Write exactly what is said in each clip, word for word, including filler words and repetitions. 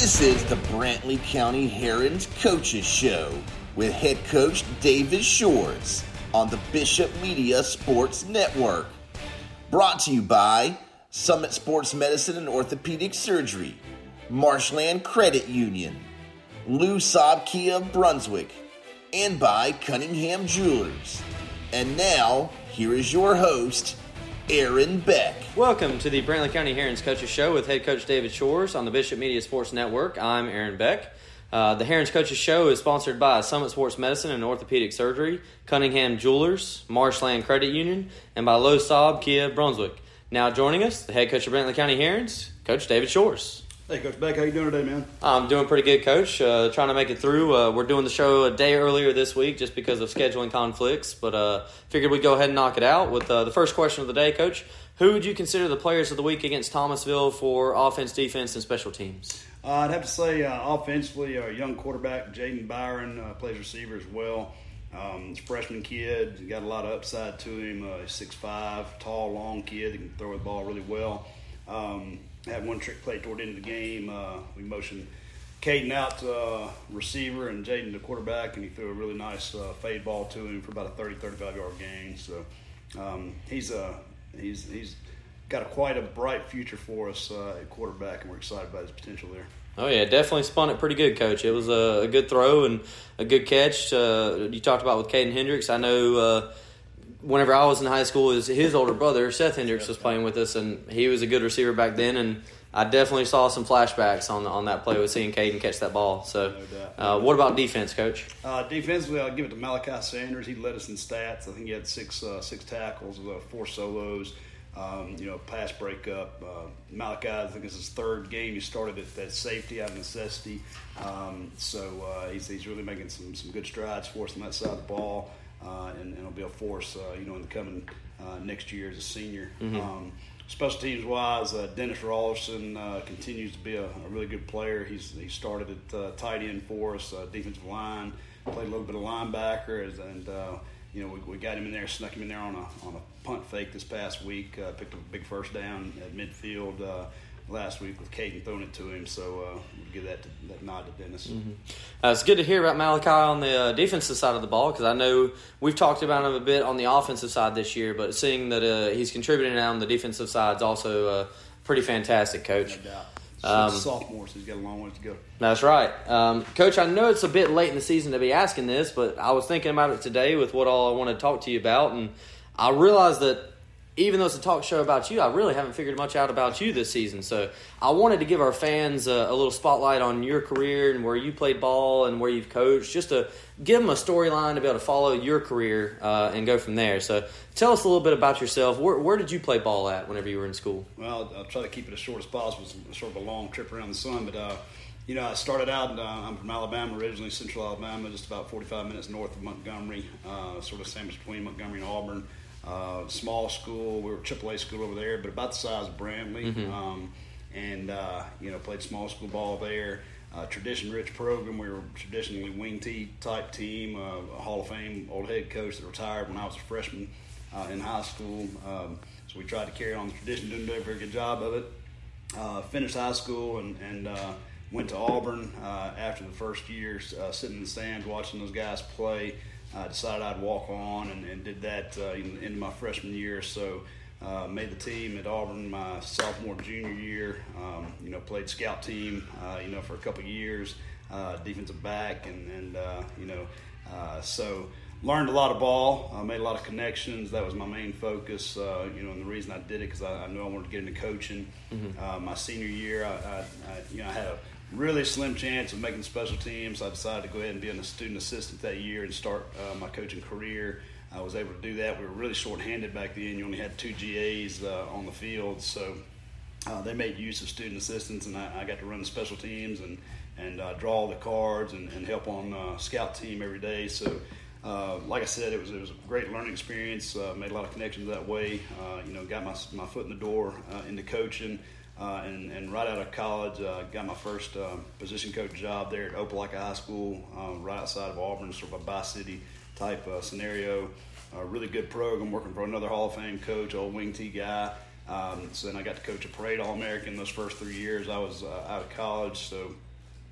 This is the Brantley County Herons Coaches Show with head coach David Shores on the Bishop Media Sports Network. Brought to you by Summit Sports Medicine and Orthopedic Surgery, Marshland Credit Union, Lou Saab Kia of Brunswick, and by Cunningham Jewelers. And now, here is your host, Aaron Beck. Welcome to the Brantley County Herons Coaches Show with head coach David Shores on the Bishop Media Sports Network. I'm Aaron Beck. Uh, the Herons Coaches Show is sponsored by Summit Sports Medicine and Orthopedic Surgery, Cunningham Jewelers, Marshland Credit Union, and by Lowe Saab Kia Brunswick. Now joining us, the head coach of Brantley County Herons, Coach David Shores. Hey, Coach Beck, how you doing today, man? I'm doing pretty good, Coach. Uh, trying to make it through. Uh, we're doing the show a day earlier this week just because of scheduling conflicts, but uh, figured we'd go ahead and knock it out with uh, the first question of the day, Coach. Who would you consider the players of the week against Thomasville for offense, defense, and special teams? Uh, I'd have to say uh, offensively, a young quarterback, Jaden Byron, uh, plays receiver as well. Um, he's a freshman kid. He's got a lot of upside to him. Uh, he's six five, tall, long kid. He can throw the ball really well. Um, had one trick play toward the end of the game. Uh, we motioned Caden out to uh, receiver and Jaden to quarterback, and he threw a really nice uh, fade ball to him for about a thirty, thirty-five yard gain. So um, he's a he's he's got a, quite a bright future for us uh, at quarterback, and we're excited about his potential there. Oh, yeah, definitely spun it pretty good, Coach. It was a, a good throw and a good catch. Uh, you talked about with Caden Hendricks. I know uh, whenever I was in high school, his, his older brother, Seth Hendricks, was playing with us, and he was a good receiver back then, and I definitely saw some flashbacks on on that play with seeing Caden catch that ball. So, uh, what about defense, Coach? Uh, defensively, I'll give it to Malachi Sanders. He led us in stats. I think he had six uh, six tackles, uh, four solos. Um, you know, pass breakup. Uh, Malachi, I think it's his third game. He started at that safety out of necessity. Um, so uh, he's he's really making some, some good strides for us on that side of the ball, uh, and, and it'll be a force, uh, you know, in the coming uh, next year as a senior. Mm-hmm. Um, special teams wise, uh, Dennis Rawlerson uh, continues to be a, a really good player. He's he started at uh, tight end for us, uh, defensive line, played a little bit of linebacker, and uh, you know, we, we got him in there, snuck him in there on a on a punt fake this past week. Uh, picked up a big first down at midfield uh, last week with Caden throwing it to him. So uh, we'll give that to, that nod to Dennis. Mm-hmm. Uh, it's good to hear about Malachi on the uh, defensive side of the ball, because I know we've talked about him a bit on the offensive side this year, but seeing that uh, he's contributing on the defensive side is also uh, pretty fantastic, Coach. No doubt. Um, sophomore, so he's got a long way to go. That's right. Um, Coach, I know it's a bit late in the season to be asking this, but I was thinking about it today with what all I want to talk to you about, and I realized that even though it's a talk show about you, I really haven't figured much out about you this season. So I wanted to give our fans a, a little spotlight on your career and where you played ball and where you've coached, just to give them a storyline to be able to follow your career uh, and go from there. So tell us a little bit about yourself. Where, where did you play ball at whenever you were in school? Well, I'll try to keep it as short as possible. It's sort of a long trip around the sun, but uh, you know, I started out. Uh, I'm from Alabama originally, Central Alabama, just about forty-five minutes north of Montgomery, uh, sort of sandwiched between Montgomery and Auburn. Uh, small school, we were triple A school over there, but about the size of Brantley. Mm-hmm. Um, and, uh, you know, played small school ball there. Uh, tradition-rich program. We were traditionally wing T type team. Uh, a Hall of Fame old head coach that retired when I was a freshman uh, in high school. Um, so we tried to carry on the tradition, didn't do a very good job of it. Uh, finished high school and, and uh, went to Auburn uh, after the first year, uh, sitting in the stands watching those guys play. I uh, decided I'd walk on and, and did that uh, in, into my freshman year. So uh, made the team at Auburn my sophomore, junior year. Um, you know, played scout team, uh, you know, for a couple of years, uh, defensive back, and, and uh, you know, uh, so learned a lot of ball, uh, made a lot of connections. That was my main focus, uh, you know, and the reason I did it because I, I knew I wanted to get into coaching. Mm-hmm. Uh, my senior year, I, I, I, you know, I had a really slim chance of making special teams. I decided to go ahead and be a student assistant that year and start uh, my coaching career. I was able to do that. We were really short-handed back then. You only had two G As uh, on the field, so uh, they made use of student assistants, and I, I got to run the special teams and and uh, draw the cards and, and help on uh, scout team every day. So, uh, like I said, it was it was a great learning experience. Uh, made a lot of connections that way. Uh, you know, got my my foot in the door uh, into coaching. Uh, and, and right out of college, uh, got my first uh, position coach job there at Opelika High School, uh, right outside of Auburn, sort of a bi-city type uh, scenario. A really good program, working for another Hall of Fame coach, old wing T guy. Um, so then I got to coach a parade All-American those first three years I was uh, out of college. So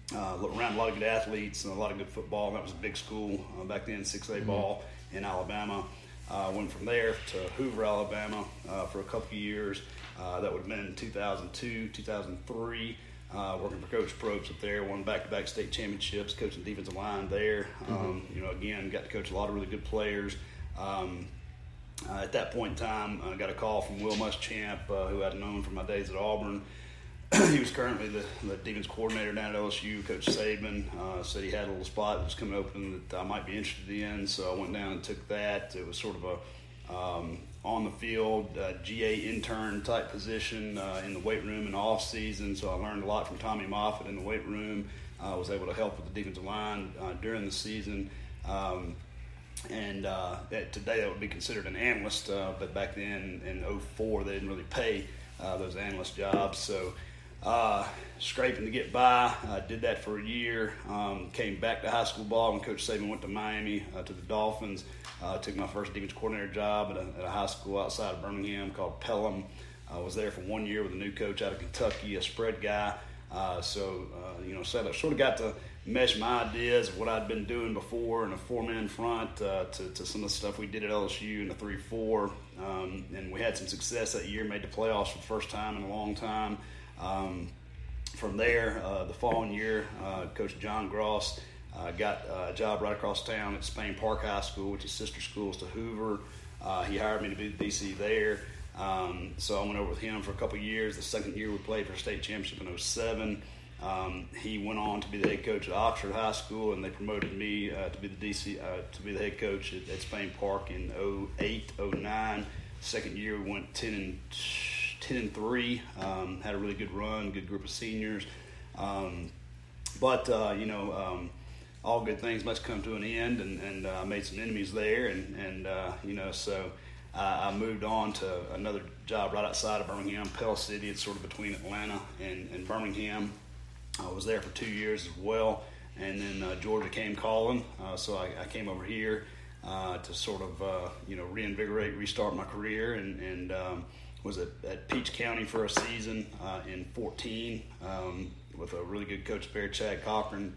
uh, around a lot of good athletes and a lot of good football. That was a big school uh, back then, six A mm-hmm. ball in Alabama. Uh, went from there to Hoover, Alabama uh, for a couple of years. Uh, that would have been in two thousand two, two thousand three. Uh, working for Coach Probst up there, won back-to-back state championships, coaching defensive line there. Um, mm-hmm. You know, again, got to coach a lot of really good players. Um, uh, at that point in time, I got a call from Will Muschamp, uh, who I'd known from my days at Auburn. He was currently the, the defense coordinator down at L S U. Coach Saban uh, said he had a little spot that was coming open that I might be interested in, so I went down and took that. It was sort of a um, on-the-field uh, G A intern type position uh, in the weight room in the off-season, so I learned a lot from Tommy Moffitt in the weight room. I uh, was able to help with the defensive line uh, during the season. Um, and uh, that, today that would be considered an analyst, uh, but back then in oh four they didn't really pay uh, those analyst jobs. So uh, scraping to get by, I did that for a year, um, came back to high school ball when Coach Saban went to Miami uh, to the Dolphins. I uh, took my first defense coordinator job at a, at a high school outside of Birmingham called Pelham. I was there for one year with a new coach out of Kentucky, a spread guy. Uh, so, uh, you know, so I sort of got to mesh my ideas of what I'd been doing before in a four-man front uh, to, to some of the stuff we did at L S U in the three four. Um, and we had some success that year, made the playoffs for the first time in a long time. Um, from there, uh, the following year, uh, Coach John Gross uh, got a job right across town at Spain Park High School, which is sister schools to Hoover. Uh, he hired me to be the D C there. Um, so I went over with him for a couple of years. The second year we played for a state championship in oh seven. Um, he went on to be the head coach at Oxford High School, and they promoted me uh, to be the D C uh, to be the head coach at, at Spain Park in oh eight, oh nine. Second year we went ten and ten and three. Um, had a really good run, good group of seniors. Um, but uh, you know, um, all good things must come to an end, and and I uh, made some enemies there, and and uh, you know so. Uh, I moved on to another job right outside of Birmingham, Pell City. It's sort of between Atlanta and, and Birmingham. I was there for two years as well, and then uh, Georgia came calling, uh, so I, I came over here uh, to sort of uh, you know reinvigorate, restart my career, and, and um, was at, at Peach County for a season uh, in fourteen um, with a really good coach there, Chad Cochran,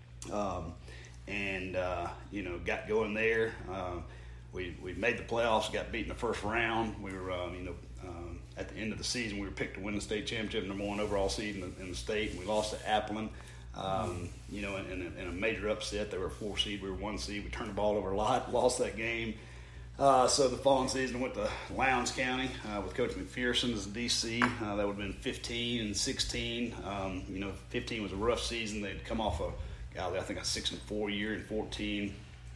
um, and uh, you know got going there. Uh, We we made the playoffs, got beat in the first round. We were, um, you know, um, at the end of the season, we were picked to win the state championship, number one overall seed in the, in the state. And we lost to Appleton, um, you know, in, in, a, in a major upset. They were a four seed, we were one seed. We turned the ball over a lot, lost that game. Uh, so the following season, I went to Lowndes County uh, with Coach McPherson as D C. Uh, that would have been fifteen and sixteen. Um, you know, fifteen was a rough season. They'd come off a, golly, I think a six and four year in fourteen.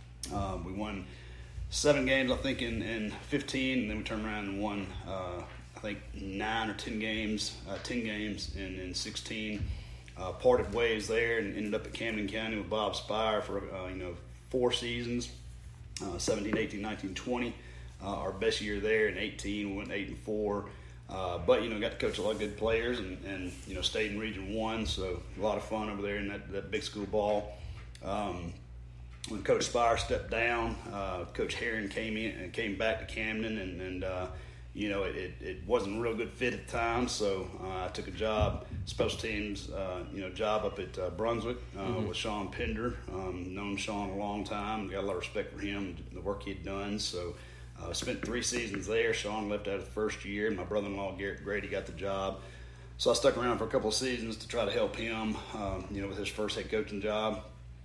Um, we won seven games, I think, in, in fifteen, and then we turned around and won, uh, I think, nine or ten games, uh, ten games in, in sixteen. Uh, parted ways there and ended up at Camden County with Bob Spire for, uh, you know, four seasons, uh, seventeen, eighteen, nineteen, twenty. Uh, our best year there in eighteen, we went eight and four. Uh, but, you know, got to coach a lot of good players and, and, you know, stayed in Region one, so a lot of fun over there in that, that big school ball. Um, When Coach Spire stepped down, uh, Coach Herron came in and came back to Camden, and, and uh, you know it, it, it wasn't a real good fit at the time. So uh, I took a job, special teams, uh, you know, job up at uh, Brunswick uh, mm-hmm. with Sean Pender. Um, known Sean a long time, got a lot of respect for him, the work he'd done. So I uh, spent three seasons there. Sean left out of the first year, and my brother-in-law Garrett Grady got the job. So I stuck around for a couple of seasons to try to help him, um, you know, with his first head coaching job.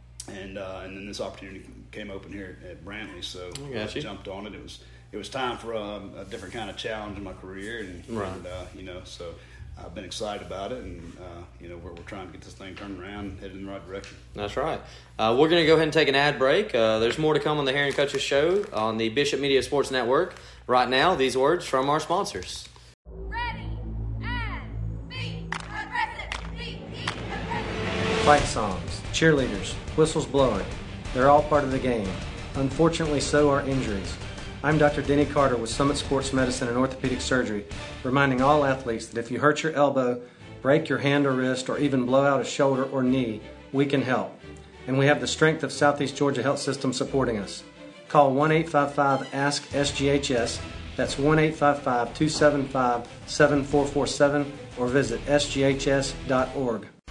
And uh, and then this opportunity came open here at Brantley, so I, I jumped on it. It was it was time for a, a different kind of challenge in my career, and, right. and uh, you know, so I've been excited about it, and uh, you know, we're, we're trying to get this thing turned around, headed in the right direction. That's right. Uh, we're going to go ahead and take an ad break. Uh, there's more to come on the Herring Coaches Show on the Bishop Media Sports Network. Right now, these words from our sponsors. Ready and be aggressive. Be, be aggressive. Fight songs, cheerleaders, whistles blowing. They're all part of the game. Unfortunately, so are injuries. I'm Doctor Denny Carter with Summit Sports Medicine and Orthopedic Surgery, reminding all athletes that if you hurt your elbow, break your hand or wrist, or even blow out a shoulder or knee, we can help. And we have the strength of Southeast Georgia Health System supporting us. Call one eight five five ask S G H S. That's one eight five five, two seven five, seven four four seven, or visit S G H S dot org.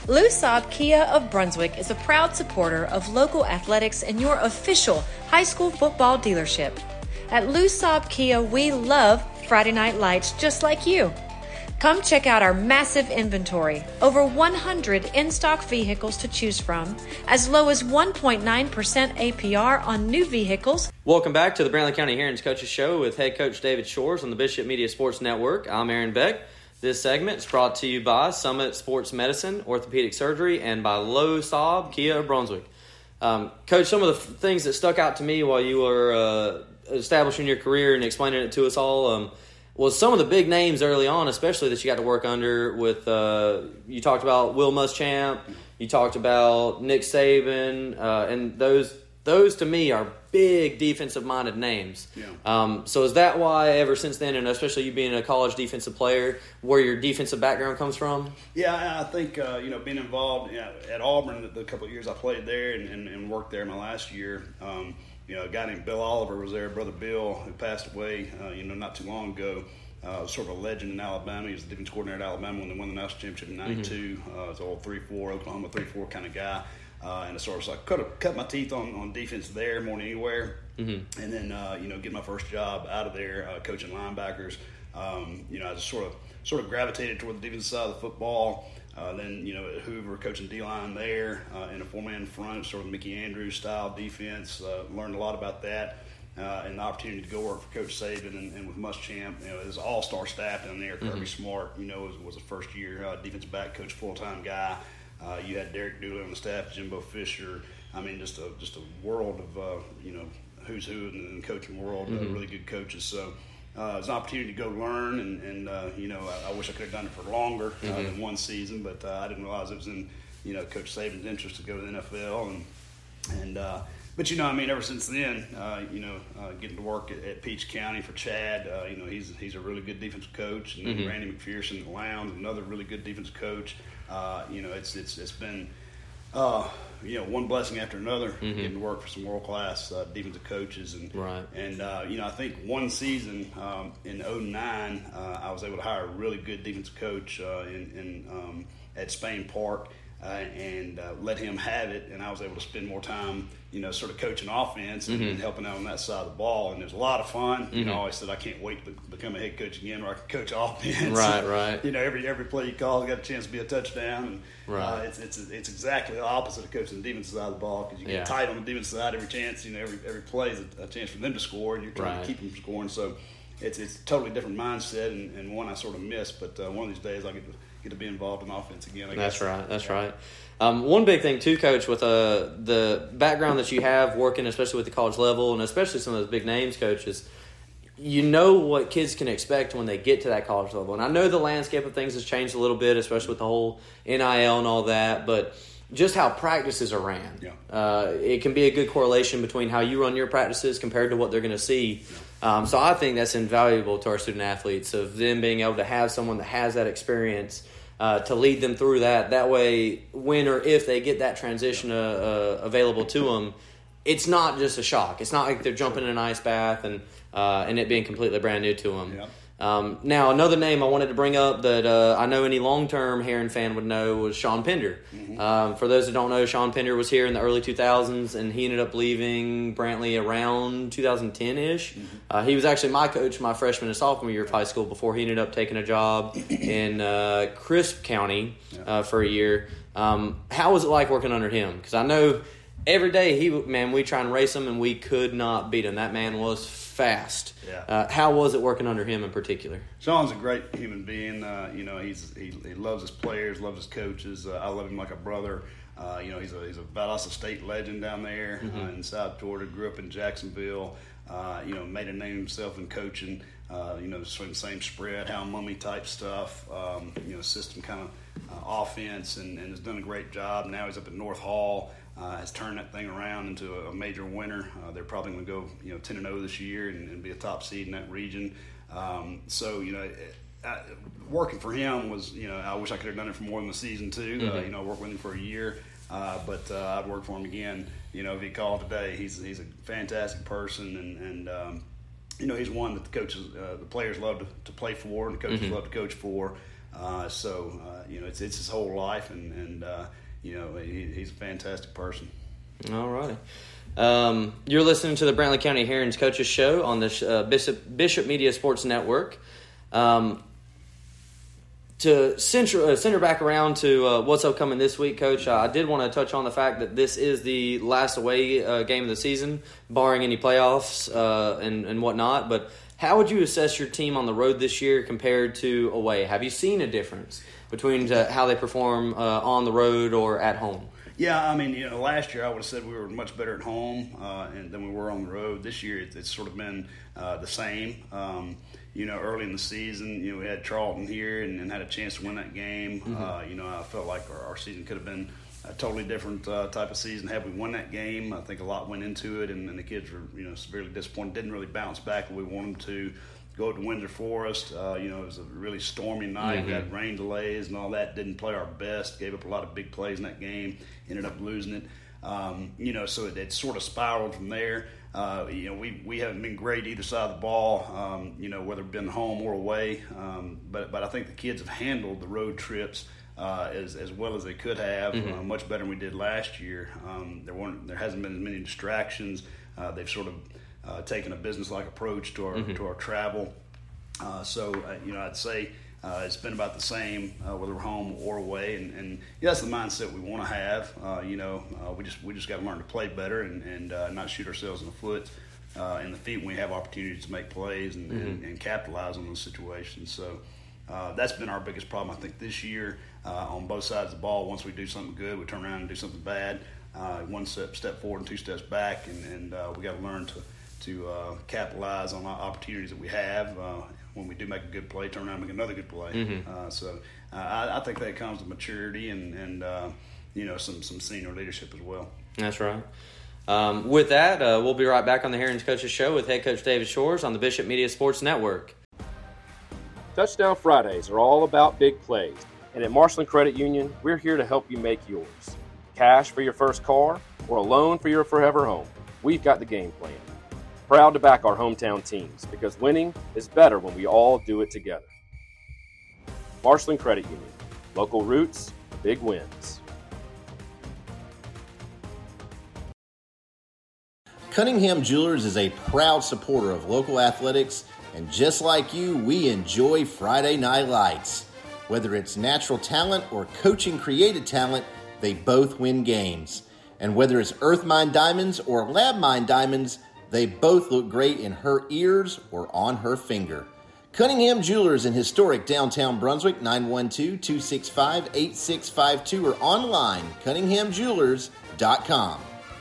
Lou Saab Kia of Brunswick is a proud supporter of local athletics and your official high school football dealership. At Lou Saab Kia, we love Friday Night Lights just like you. Come check out our massive inventory, over one hundred in-stock vehicles to choose from, as low as one point nine percent A P R on new vehicles. Welcome back to the Brantley County Herons Coaches Show with head coach David Shores on the Bishop Media Sports Network. I'm Aaron Beck. This segment is brought to you by Summit Sports Medicine, Orthopedic Surgery, and by Lou Saab Kia of Brunswick. Um, Coach, some of the f- things that stuck out to me while you were uh, establishing your career and explaining it to us all um, was some of the big names early on, especially that you got to work under with, uh, you talked about Will Muschamp, you talked about Nick Saban, uh, and those those to me are big defensive-minded names. Yeah. Um, so is that why ever since then, and especially you being a college defensive player, where your defensive background comes from? Yeah, I think, uh, you know, being involved you know, at Auburn, the, the couple of years I played there and, and, and worked there my last year, um, you know, a guy named Bill Oliver was there, Brother Bill, who passed away, uh, you know, not too long ago. Uh, sort of a legend in Alabama. He was the defense coordinator at Alabama when they won the national championship in ninety-two. Mm-hmm. Uh, it's an old three four, Oklahoma three four kind of guy. Uh, and sort of so I could have cut my teeth on, on defense there more than anywhere. Mm-hmm. And then, uh, you know, get my first job out of there uh, coaching linebackers. Um, you know, I just sort of sort of gravitated toward the defensive side of the football. Uh, then, you know, at Hoover, coaching D-line there uh, in a four-man front, sort of Mickey Andrews style defense. Uh, learned a lot about that. Uh, and the opportunity to go work for Coach Saban and, and with Muschamp, you know, his all-star staff down there. Mm-hmm. Kirby Smart, you know, was, was a first-year uh, defensive back coach, full-time guy. Uh, you had Derek Dooley on the staff, Jimbo Fisher. I mean, just a just a world of uh, you know who's who in the coaching world. Mm-hmm. Uh, really good coaches. So uh, it was an opportunity to go learn, and, and uh, you know, I, I wish I could have done it for longer uh, mm-hmm. than one season, but uh, I didn't realize it was in you know Coach Saban's interest to go to the N F L, and and. Uh, But, you know, I mean, ever since then, uh, you know, uh, getting to work at, at Peach County for Chad, uh, you know, he's he's a really good defensive coach. And mm-hmm. Randy McPherson at Lowndes, another really good defensive coach. Uh, you know, it's it's it's been, uh, you know, one blessing after another, mm-hmm. getting to work for some world-class uh, defensive coaches. And, right. and uh, you know, I think one season um, in oh nine, uh, I was able to hire a really good defensive coach uh, in, in um, at Spain Park. Uh, and uh, let him have it, and I was able to spend more time, you know, sort of coaching offense and, mm-hmm. and helping out on that side of the ball, and it was a lot of fun. Mm-hmm. You know, I always said I can't wait to become a head coach again, where I can coach offense. Right, and, right. You know, every every play you call, you got a chance to be a touchdown, and right. uh, it's it's it's exactly the opposite of coaching the defensive side of the ball, because you get yeah. tight on the defensive side every chance. You know, every every play is a, a chance for them to score, and you're trying right. to keep them scoring. So it's it's a totally different mindset, and, and one I sort of miss. But uh, one of these days, I get to get to be involved in offense again. I That's guess. right. That's yeah. right. Um, one big thing too, Coach, with uh, the background that you have working, especially with the college level, and especially some of those big names, coaches, you know what kids can expect when they get to that college level. And I know the landscape of things has changed a little bit, especially with the whole N I L and all that, but just how practices are ran. Yeah. Uh, it can be a good correlation between how you run your practices compared to what they're going to see. Yeah. Um, so I think that's invaluable to our student athletes, of them being able to have someone that has that experience Uh, to lead them through that. That way, when or if they get that transition uh, uh, available to them, it's not just a shock. It's not like they're jumping in an ice bath and uh, and it being completely brand new to them. Yeah. Um, now, another name I wanted to bring up that uh, I know any long-term Heron fan would know was Sean Pender. Mm-hmm. Um, for those that don't know, Sean Pender was here in the early two thousands, and he ended up leaving Brantley around two thousand ten-ish. Mm-hmm. Uh, he was actually my coach my freshman and sophomore year of high school before he ended up taking a job in uh, Crisp County uh, for a year. Um, how was it like working under him? Because I know every day, he man, we try and race him, and we could not beat him. That man was fast. Yeah. Uh, how was it working under him in particular? Sean's a great human being. Uh, you know, he's he, he loves his players, loves his coaches. Uh, I love him like a brother. Uh, you know, he's a he's a Valdosta State legend down there mm-hmm. uh, in South Georgia. Grew up in Jacksonville. Uh, you know, made a name himself in coaching. Uh, you know, sort of the same spread, Hal Mummy type stuff. Um, you know, system kind of uh, offense, and, and has done a great job. Now he's up at North Hall. Uh, has turned that thing around into a, a major winner. Uh, they're probably going to go, you know, ten and oh this year and, and be a top seed in that region. Um, so, you know, it, I, working for him was, you know, I wish I could have done it for more than the season too. Mm-hmm. Uh, you know, I worked with him for a year, uh, but uh, I'd work for him again. You know, if he called today, he's he's a fantastic person, and and um, you know, he's one that the coaches, uh, the players love to, to play for, and the coaches mm-hmm. love to coach for. Uh, so, uh, you know, it's it's his whole life, and, and uh, you know, he, he's a fantastic person. All righty. Um, you're listening to the Brantley County Herons Coaches Show on the uh, Bishop, Bishop Media Sports Network. Um, to center, uh, center back around to uh, what's upcoming this week, Coach, uh, I did want to touch on the fact that this is the last away uh, game of the season, barring any playoffs uh, and, and whatnot. But how would you assess your team on the road this year compared to away? Have you seen a difference between uh, how they perform uh, on the road or at home? Yeah, I mean, you know, last year I would have said we were much better at home uh, and than we were on the road. This year it's, it's sort of been uh, the same. Um, you know, early in the season, you know, we had Charlton here and, and had a chance to win that game. Mm-hmm. Uh, you know, I felt like our, our season could have been a totally different uh, type of season had we won that game. I think a lot went into it, and, and the kids were, you know, severely disappointed. Didn't really bounce back the way we wanted them to. Go to Windsor Forest. Uh, you know, it was a really stormy night. Mm-hmm. We had rain delays and all that. Didn't play our best. Gave up a lot of big plays in that game. Ended up losing it. Um, you know, so it, it sort of spiraled from there. Uh, you know, we, we haven't been great either side of the ball, um, you know, whether it's been home or away. Um, but but I think the kids have handled the road trips uh, as as well as they could have, mm-hmm. uh, much better than we did last year. Um, there weren't there hasn't been as many distractions. Uh, they've sort of uh, taken a business-like approach to our mm-hmm. to our travel. Uh, so uh, you know, I'd say. Uh, it's been about the same uh, whether we're home or away, and, and yeah, that's the mindset we want to have. Uh, you know, uh, we just we just got to learn to play better and, and uh, not shoot ourselves in the foot, uh, in the feet when we have opportunities to make plays and, mm-hmm. and, and capitalize on those situations. So uh, that's been our biggest problem, I think, this year uh, on both sides of the ball. Once we do something good, we turn around and do something bad. Uh, one step step forward and two steps back, and, and uh, we got to learn to to uh, capitalize on the opportunities that we have. Uh, when we do make a good play, turn around and make another good play. Mm-hmm. Uh, so uh, I, I think that comes with maturity and, and uh, you know, some, some senior leadership as well. That's right. Um, with that, uh, we'll be right back on the Herons Coaches Show with head coach David Shores on the Bishop Media Sports Network. Touchdown Fridays are all about big plays. And at Marshland Credit Union, we're here to help you make yours. Cash for your first car or a loan for your forever home. We've got the game plan. Proud to back our hometown teams because winning is better when we all do it together. Marshland Credit Union. Local roots, big wins. Cunningham Jewelers is a proud supporter of local athletics, and just like you, we enjoy Friday Night Lights. Whether it's natural talent or coaching created talent, they both win games. And whether it's Earthmine Diamonds or Labmine Diamonds, they both look great in her ears or on her finger. Cunningham Jewelers in historic downtown Brunswick, nine one two, two six five, eight six five two, or online, cunningham jewelers dot com.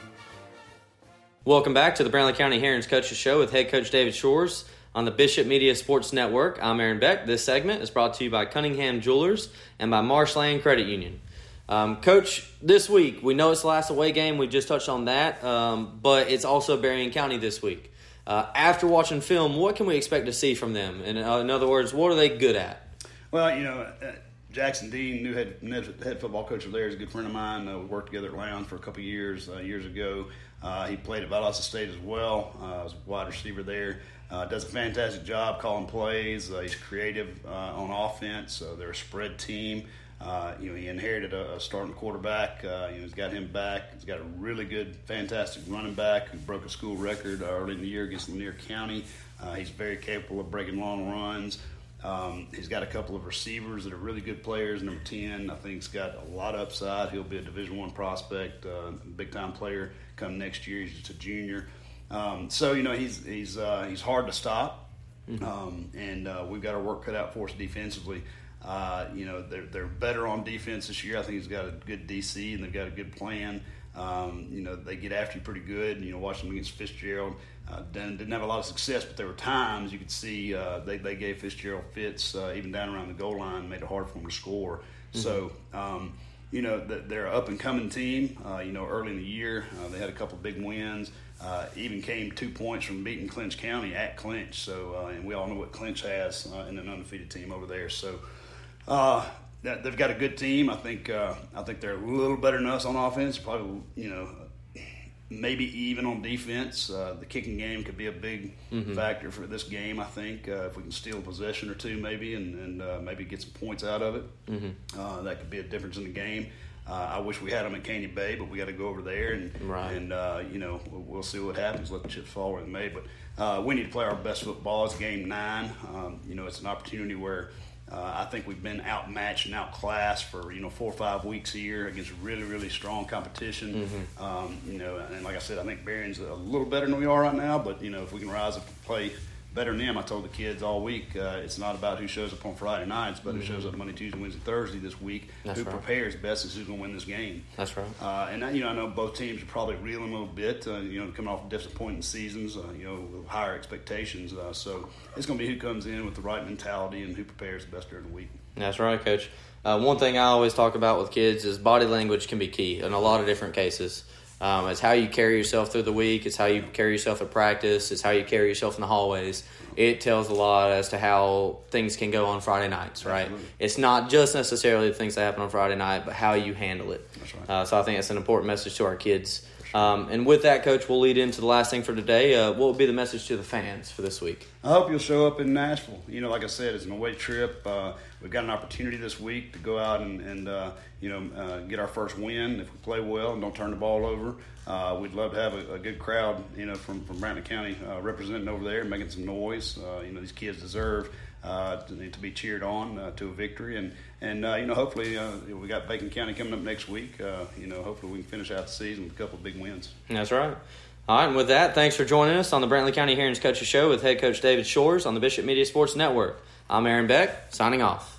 Welcome back to the Brantley County Herons Coaches Show with head coach David Shores on the Bishop Media Sports Network. I'm Aaron Beck. This segment is brought to you by Cunningham Jewelers and by Marshland Credit Union. Um, Coach, this week, we know it's the last away game. We just touched on that, um, but it's also Berrien County this week. Uh, after watching film, what can we expect to see from them? In, uh, in other words, what are they good at? Well, you know, uh, Jackson Dean, new head, head football coach over there, is a good friend of mine. Uh, we worked together at Lowndes for a couple of years, uh, years ago. Uh, he played at Valdosta State as well. Uh, was a wide receiver there. Uh, does a fantastic job calling plays. Uh, he's creative uh, on offense. Uh, they're a spread team. Uh, you know, he inherited a, a starting quarterback. Uh, you know, he's got him back. He's got a really good, fantastic running back who broke a school record early in the year against Lanier County. Uh, he's very capable of breaking long runs. Um, he's got a couple of receivers that are really good players. Number ten, I think, he's got a lot of upside. He'll be a Division One prospect, uh, big-time player come next year. He's just a junior. Um, so, you know, he's he's uh, he's hard to stop, mm-hmm. um, and uh, we've got our work cut out for us defensively. Uh, you know, they're, they're better on defense this year. I think he's got a good D C and they've got a good plan. Um, you know, they get after you pretty good. You know, watching them against Fitzgerald, uh, didn't, didn't have a lot of success, but there were times you could see uh, they, they gave Fitzgerald fits, uh, even down around the goal line, made it hard for him to score. Mm-hmm. So, um, you know, they're an up-and-coming team. Uh, you know, early in the year, uh, they had a couple of big wins. Uh, even came two points from beating Clinch County at Clinch. So, uh, and we all know what Clinch has uh, in an undefeated team over there. So, Uh, they've got a good team. I think uh, I think they're a little better than us on offense. Probably, you know, maybe even on defense. Uh, the kicking game could be a big mm-hmm. factor for this game, I think. Uh, if we can steal a possession or two maybe and, and uh, maybe get some points out of it, mm-hmm. uh, that could be a difference in the game. Uh, I wish we had them at Canyon Bay, but we got to go over there and, right. and uh, you know, we'll, we'll see what happens. Let the chips fall where they may. But uh, we need to play our best football. It's game nine. Um, you know, it's an opportunity where Uh, I think we've been outmatched and outclassed for, you know, four or five weeks a year against really, really strong competition. Mm-hmm. Um, you know, and like I said, I think Berrien's a little better than we are right now, but, you know, if we can rise up and play better than them, I told the kids all week, uh, it's not about who shows up on Friday nights, but mm-hmm. who shows up Monday, Tuesday, Wednesday, Thursday this week. That's who right. prepares best is who's going to win this game. That's right. Uh, and, you know, I know both teams are probably reeling a little bit, uh, you know, coming off disappointing seasons, uh, you know, with higher expectations. Uh, so it's going to be who comes in with the right mentality and who prepares the best during the week. That's right, Coach. Uh, one thing I always talk about with kids is body language can be key in a lot of different cases. Um, it's how you carry yourself through the week. It's how you carry yourself at practice. It's how you carry yourself in the hallways. It tells a lot as to how things can go on Friday nights, right? Absolutely. It's not just necessarily the things that happen on Friday night, but how you handle it. That's right. Uh, so I think that's an important message to our kids. Um, and with that, Coach, we'll lead into the last thing for today. Uh, what would be the message to the fans for this week? I hope you'll show up in Nashville. You know, like I said, it's an away trip. Uh, we've got an opportunity this week to go out and, and uh, you know, uh, get our first win if we play well and don't turn the ball over. Uh, we'd love to have a, a good crowd, you know, from, from Brantley County uh, representing over there and making some noise. Uh, you know, these kids deserve uh, to, to be cheered on uh, to a victory. And, and uh, you know, hopefully uh, we got Bacon County coming up next week. Uh, you know, hopefully we can finish out the season with a couple of big wins. That's right. All right, and with that, thanks for joining us on the Brantley County Herons Coaches Show with head coach David Shores on the Bishop Media Sports Network. I'm Aaron Beck, signing off.